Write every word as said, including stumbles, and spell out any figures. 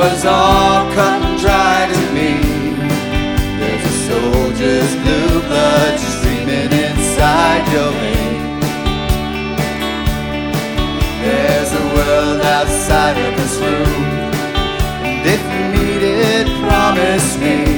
was all cut and dry to me. There's a soldier's blue blood streaming inside your veins. There's a world outside of this room, and if you need it, promise me